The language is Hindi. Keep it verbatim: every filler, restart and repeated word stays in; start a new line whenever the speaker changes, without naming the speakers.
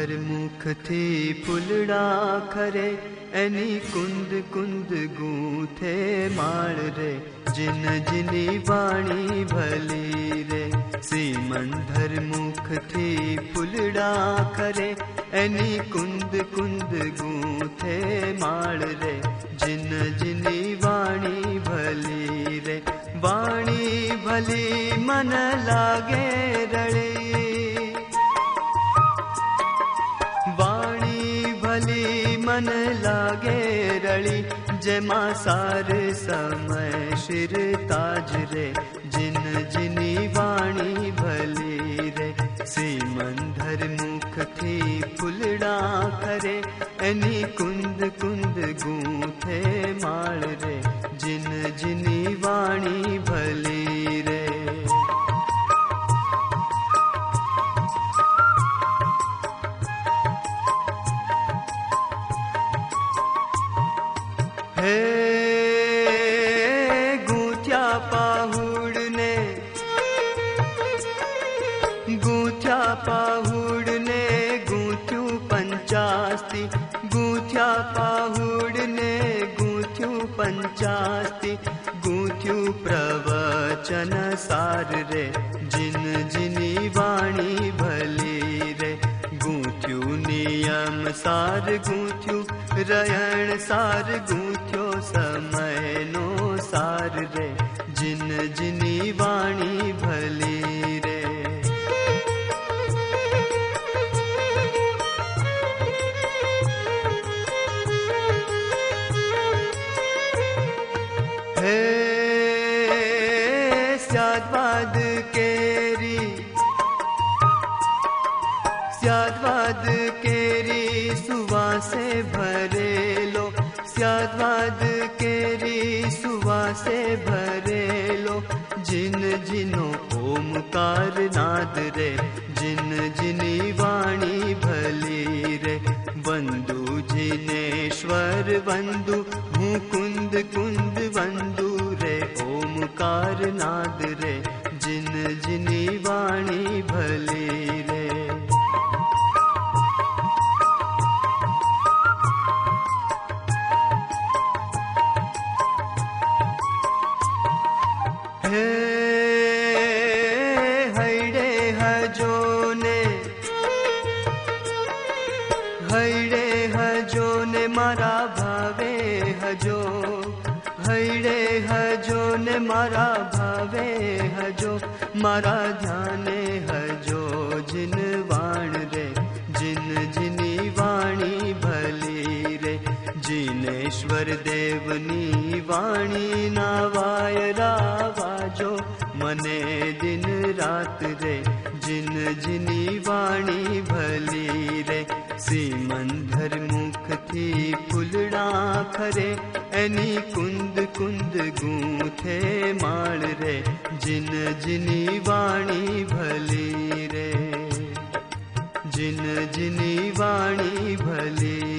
सिमंधर मुख थी फुलड़ा खरे, एनी कुंद कुंद गूंथे माल रे, जिन जिनी वाणी भली रे। सिमंधर मुख थी फुलड़ा खरे, एनी कुंद कुंद गूंथे माल रे, जिन जिनी वाणी भली रे। वाणी भली मन लागे रड़ी, वाणी भली मन लागे रड़ी, जमा सार समय शिर ताज रे, जिन जिनी वाणी भली रे। सिमंधर मुख थी फुलड़ा खरे, एनी कुंद कुंद गूंथे माल रे, जिन जिनी वाणी भली रे। हे गूंथ्या पाहुड़ ने, गूंथ्या पाहुड़ ने गूंथ्यू पंचास्ति, गूंथ्या पाहुड़ ने गूंथ्यू पंचास्ति, गूंथ्यू प्रवचन सार रे, जिन जिनी वाणी भली रे। गूंथ्यू नियम सार गूंथ्यू रहन सार, गूंथ्यो समय नो सार रे, जिन जिनी वाणी भली रे। हे स्याद्वाद केरी, स्याद्वाद केरी सुवासे भरेलो, स्याद्वाद केरी सुवासे भरेलो, जिन जिनो ओमकार नाद रे, जिन जिनी वाणी भली रे। वंदु जिनेश्वर वंदु हूँ कुंद कुंद वंदु रे, ओमकार नाद रे, जिन जिनी वाणी भली रे। हे हैडे हजो ने, हैडे हजो ने मारा भावे हजो, हैडे हजो ने मारा भावे हजो, मारा ध्याने हजो जिन वाण रे, जिन जिनी वाणी भली रे। जिनेश्वर देवनी वाणी नावाय रावाजो, मने दिन रात रे, जिन जिनी वाणी भली रे। सिमंधर मुख थी फुलड़ा खरे, एनी कुंद कुंद गूंथे माल रे, जिन जिनी वाणी भली रे, जिन जिनी वाणी भली